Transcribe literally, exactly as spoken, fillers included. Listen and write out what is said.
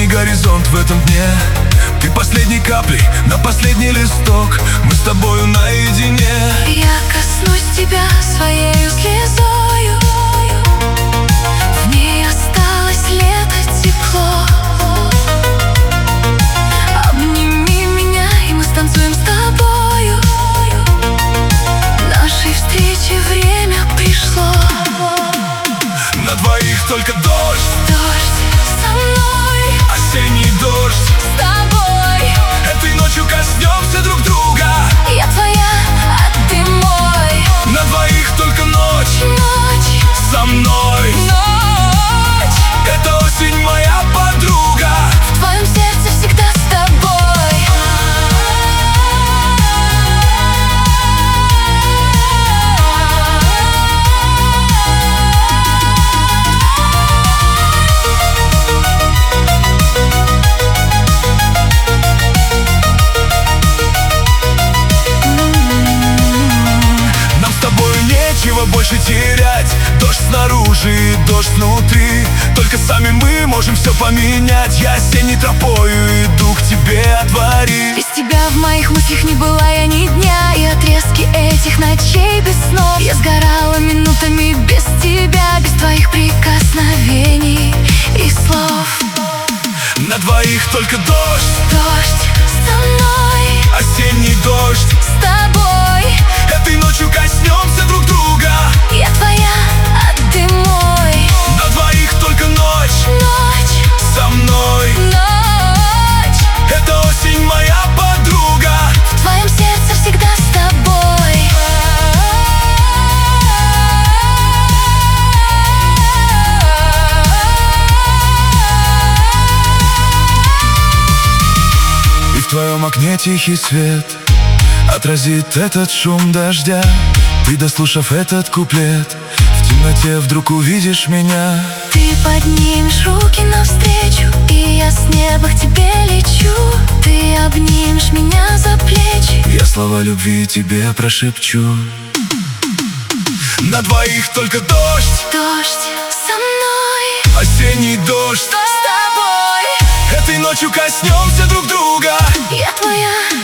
горизонт в этом дне. Ты последней каплей на последний листок. Мы с тобою наедине. Я коснусь тебя своею слезою, в ней осталось лето, тепло. Обними меня, и мы станцуем с тобою. Нашей встрече время пришло. На двоих только дождь, Дождь со мной, осенний дождь. с тобой. Этой ночью коснемся друг друга. Я твоя, а ты мой. На двоих только ночь, Ночь, со мной. ночь. Это осень, моя подруга. В твоем сердце всегда с тобой. Нам с тобою нечего больше терять. Дождь снаружи и дождь внутри. Только сами мы можем все поменять. Я осенней тропою иду к тебе, отвори. Без тебя в моих мыслях не была я ни дня. И отрезки этих ночей без снов я сгорала минутами без тебя, без твоих прикосновений и слов. На двоих только дождь, Дождь со мной, осенний дождь. с тобой. Этой ночью коснемся друг друга. Я твоя, а ты мой. На двоих только ночь, Ночь, со мной. ночь. Это осень, моя подруга. В твоем сердце всегда с тобой. И в твоем окне тихий свет отразит этот шум дождя. Ты, дослушав этот куплет, в темноте вдруг увидишь меня. Ты поднимешь руки навстречу, и я с неба к тебе лечу. Ты обнимешь меня за плечи. Я слова любви тебе прошепчу. На двоих только дождь, Дождь со мной, осенний дождь. с тобой. Этой ночью коснемся друг друга. Я твоя,